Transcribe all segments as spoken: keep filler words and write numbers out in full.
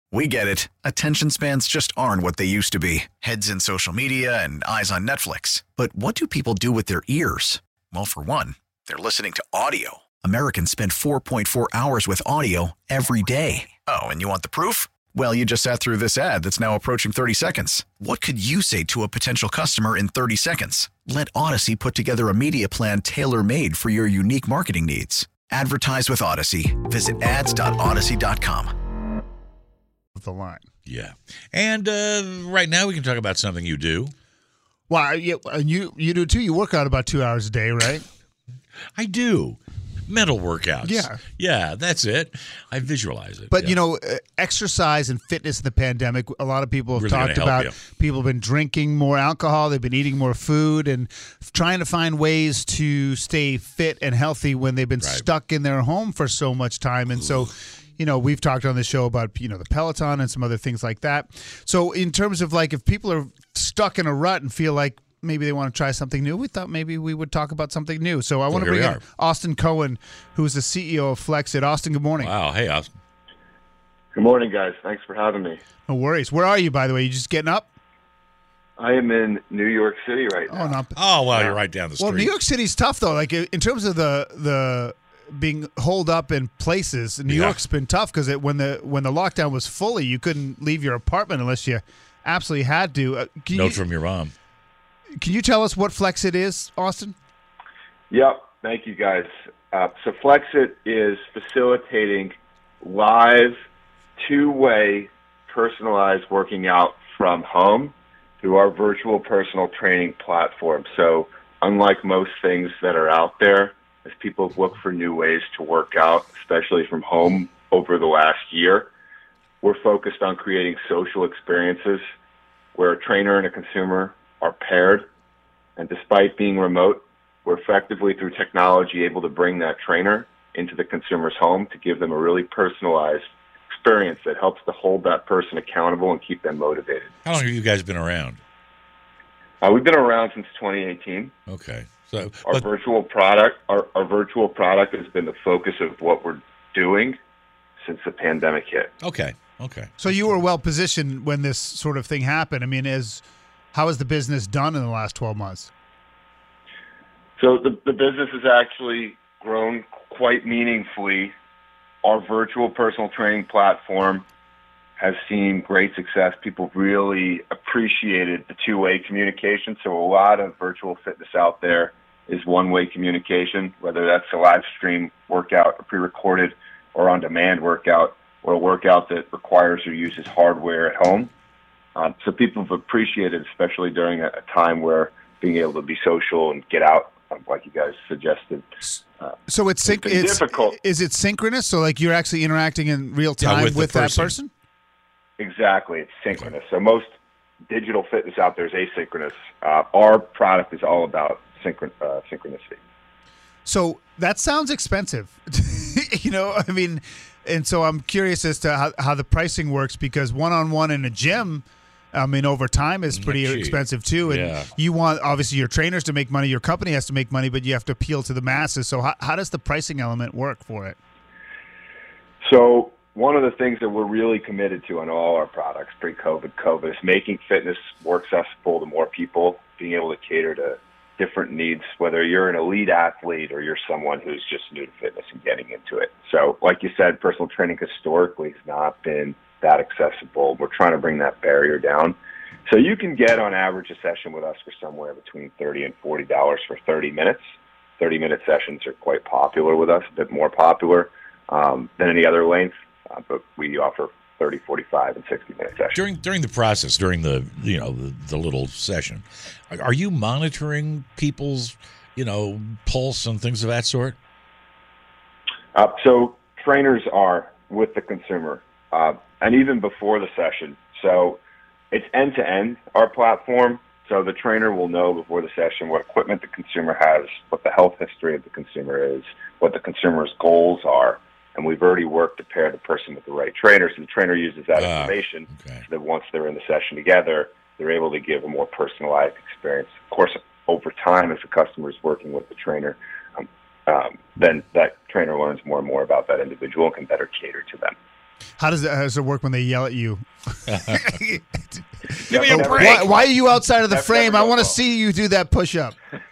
We get it. Attention spans just aren't what they used to be. Heads in social media and eyes on Netflix. But what do people do with their ears? Well, for one, they're listening to audio. Americans spend four point four hours with audio every day. Oh, and you want the proof? Well, you just sat through this ad that's now approaching thirty seconds. What could you say to a potential customer in thirty seconds? Let Odyssey put together a media plan tailor-made for your unique marketing needs. Advertise with Odyssey. Visit ads dot odyssey dot com. The line. Yeah. And uh, right now we can talk about something you do. Well, you, you you do too. You work out about two hours a day, right? I do. Mental workouts. Yeah. Yeah, that's it. I visualize it. But, yeah. you know, uh, exercise and fitness in the pandemic, a lot of people have Really talked gonna help about you. people have been drinking more alcohol, they've been eating more food, and trying to find ways to stay fit and healthy when they've been Right. stuck in their home for so much time. And so, you know, we've talked on the show about, you know, the Peloton and some other things like that. So in terms of, like, if people are stuck in a rut and feel like maybe they want to try something new, we thought maybe we would talk about something new. So I want to here bring we in are. Austin Cohen, who's the C E O of Flexit. Austin, good morning. Wow. Hey, Austin. Good morning, guys. Thanks for having me. No worries. Where are you, by the way? You just getting up? I am in New York City right now. Oh, not. Oh, well, you're right down the street. Well, New York City's tough though. Like in terms of the the being holed up in places, New Yeah. York's been tough because when the when the lockdown was fully, you couldn't leave your apartment unless you absolutely had to. Uh, can Note you, from your mom. Can you tell us what Flexit is, Austin? Yep. Thank you, guys. Uh, so Flexit is facilitating live, two-way, personalized working out from home through our virtual personal training platform. So unlike most things that are out there, as people have looked for new ways to work out, especially from home over the last year, we're focused on creating social experiences where a trainer and a consumer are paired. And despite being remote, we're effectively, through technology, able to bring that trainer into the consumer's home to give them a really personalized experience that helps to hold that person accountable and keep them motivated. How long have you guys been around? Uh, we've been around since twenty eighteen. Okay. So, Our but, virtual product, our, our virtual product has been the focus of what we're doing since the pandemic hit. okay. Okay. So you were well positioned when this sort of thing happened. I mean, as how has the business done in the last twelve months? So the, the business has actually grown quite meaningfully. Our virtual personal training platform has seen great success. People really appreciated the two-way communication. So a lot of virtual fitness out there is one-way communication, whether that's a live stream workout, a pre-recorded or on-demand workout, or a workout that requires or uses hardware at home. Um, so people have appreciated, especially during a, a time where being able to be social and get out, um, like you guys suggested. Uh, So it's, synch- It's been it's difficult. Is it synchronous? So like you're actually interacting in real Yeah, time with with, the that person. person? Exactly. It's synchronous. So most digital fitness out there is asynchronous. Uh, our product is all about synchron- uh, synchronicity. So that sounds expensive. You know, I mean, and so I'm curious as to how, how the pricing works because one-on-one in a gym, I mean, over time is pretty Not cheap. expensive too. And Yeah. you want, obviously, your trainers to make money, your company has to make money, but you have to appeal to the masses. So how, how does the pricing element work for it? So one of the things that we're really committed to on all our products, pre-COVID, COVID, is making fitness more accessible to more people, being able to cater to different needs, whether you're an elite athlete or you're someone who's just new to fitness and getting into it. So like you said, personal training historically has not been that accessible. We're trying to bring that barrier down. So you can get on average a session with us for somewhere between thirty dollars and forty dollars for thirty minutes. thirty-minute sessions are quite popular with us, a bit more popular um, than any other length, uh, but we offer thirty, forty-five, and sixty-minute sessions. During during the process, during the you know the, the little session, are, are you monitoring people's you know pulse and things of that sort? Uh, so trainers are with the consumer, uh, and even before the session. So it's end-to-end, our platform. So the trainer will know before the session what equipment the consumer has, what the health history of the consumer is, what the consumer's goals are. And we've already worked to pair the person with the right trainer. So the trainer uses that Ah, information okay. so that once they're in the session together, they're able to give a more personalized experience. Of course, over time, as the customer is working with the trainer, um, um, then that trainer learns more and more about that individual and can better cater to them. How does it, how does it work when they yell at you? Give me a break. Why, why are you outside of the That's frame? never I want to well. see you do that push-up.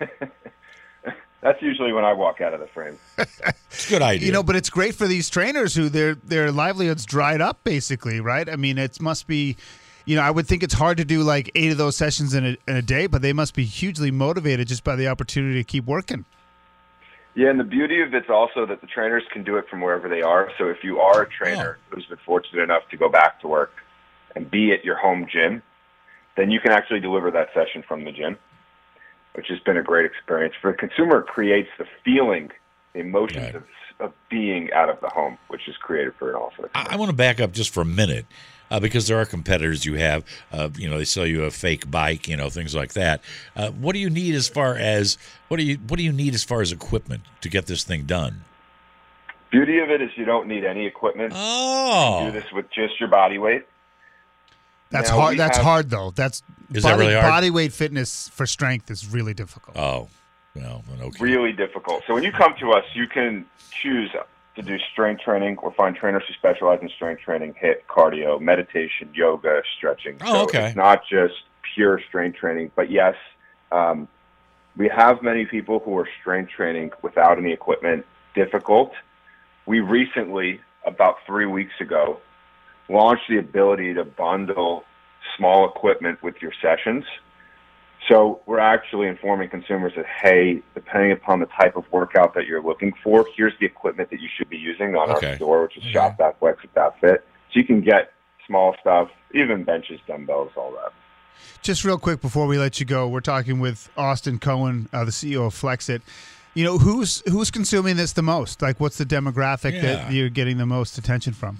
That's usually when I walk out of the frame. It's a good idea. You know, but it's great for these trainers who their their livelihoods dried up, basically, right? I mean, it must be, you know, I would think it's hard to do like eight of those sessions in a, in a day, but they must be hugely motivated just by the opportunity to keep working. Yeah, and the beauty of it's also that the trainers can do it from wherever they are. So if you are a trainer Oh. who's been fortunate enough to go back to work and be at your home gym, then you can actually deliver that session from the gym, which has been a great experience. For the consumer, it creates the feeling, the emotions Right. of, of being out of the home, which is created for an awesome experience. I, I want to back up just for a minute uh, because there are competitors you have. Uh, you know, they sell you a fake bike, you know, things like that. Uh, what do you need as far as what do you what do you need as far as equipment to get this thing done? Beauty of it is you don't need any equipment. Oh, You do this with just your body weight. That's Now, hard. we That's have- hard, though. That's Is that body, really hard? body weight fitness for strength is really difficult. oh, well, then okay. Really difficult. So when you come to us, you can choose to do strength training or find trainers who specialize in strength training, HIIT, cardio, meditation, yoga, stretching. Oh, so okay. It's not just pure strength training, but yes, um, we have many people who are strength training without any equipment. Difficult. We recently, about three weeks ago, launched the ability to bundle small equipment with your sessions. So we're actually informing consumers that, hey, depending upon the type of workout that you're looking for, here's the equipment that you should be using on Okay. our store, which is Okay. shop dot flex dot fit. So you can get small stuff, even benches, dumbbells, all that. Just real quick before we let you go, we're talking with Austin Cohen, uh, the C E O of Flexit. You know, who's who's consuming this the most? Like, what's the demographic Yeah. that you're getting the most attention from?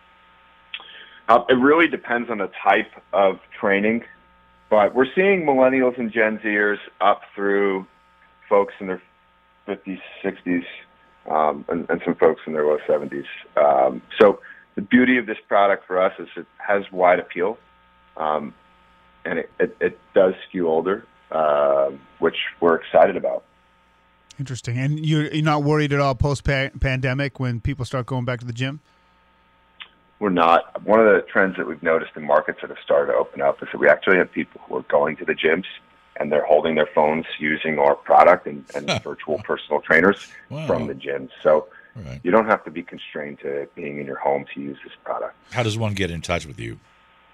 Uh, it really depends on the type of training, but we're seeing millennials and Gen Zers up through folks in their fifties, sixties, um, and, and some folks in their low seventies. Um, so the beauty of this product for us is it has wide appeal, um, and it, it, it does skew older, uh, which we're excited about. Interesting. And you're, you're not worried at all post-pandemic when people start going back to the gym? We're not. One of the trends that we've noticed in markets that have started to open up is that we actually have people who are going to the gyms and they're holding their phones using our product and, and virtual personal trainers Wow. from the gyms. So Right. you don't have to be constrained to being in your home to use this product. How does one get in touch with you?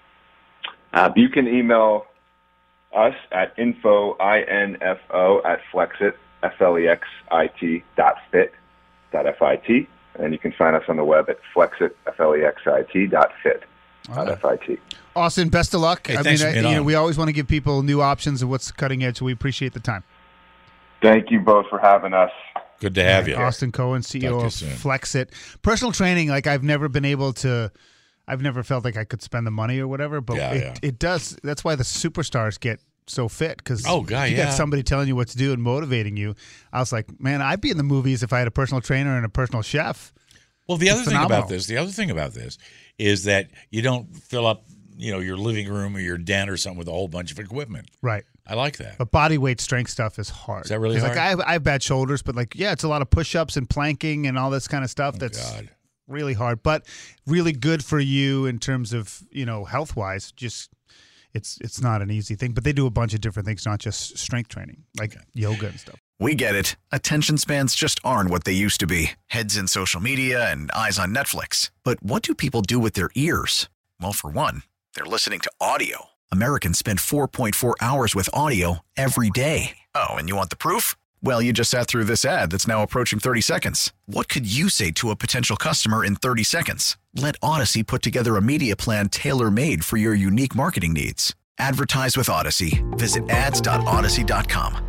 Uh, you can email us at info, I N F O, at Flexit, F L E X I T dot fit, dot F I T. And you can find us on the web at flexit, F L E X I T dot fit, dot F I T. Austin, best of luck. Hey, I thanks mean, for I, being you know, on. we always want to give people new options of what's cutting edge, so we appreciate the time. Thank you both for having us. Good to have you. Austin Cohen, C E O Talk to you of soon. Flexit. Personal training, like I've never been able to, I've never felt like I could spend the money or whatever, but Yeah, it, yeah. it does. That's why the superstars get so fit, because Oh, God, you yeah. got somebody telling you what to do and motivating you. I was like, man, I'd be in the movies if I had a personal trainer and a personal chef. Well, the other thing Phenomenal. about this, the other thing about this is that you don't fill up, you know, your living room or your den or something with a whole bunch of equipment. Right. I like that. But body weight strength stuff is hard. Is that really 'Cause, hard? Like I have, I have bad shoulders, but like, yeah, it's a lot of push-ups and planking and all this kind of stuff. that's Oh, God. really hard, but really good for you in terms of, you know, health-wise. Just it's it's not an easy thing, but they do a bunch of different things, not just strength training, like yoga and stuff. We get it. Attention spans just aren't what they used to be. Heads in social media and eyes on Netflix. But what do people do with their ears? Well, for one, they're listening to audio. Americans spend four point four hours with audio every day. Oh, and you want the proof? Well, you just sat through this ad that's now approaching thirty seconds. What could you say to a potential customer in thirty seconds? Let Odyssey put together a media plan tailor-made for your unique marketing needs. Advertise with Odyssey. Visit ads dot odyssey dot com.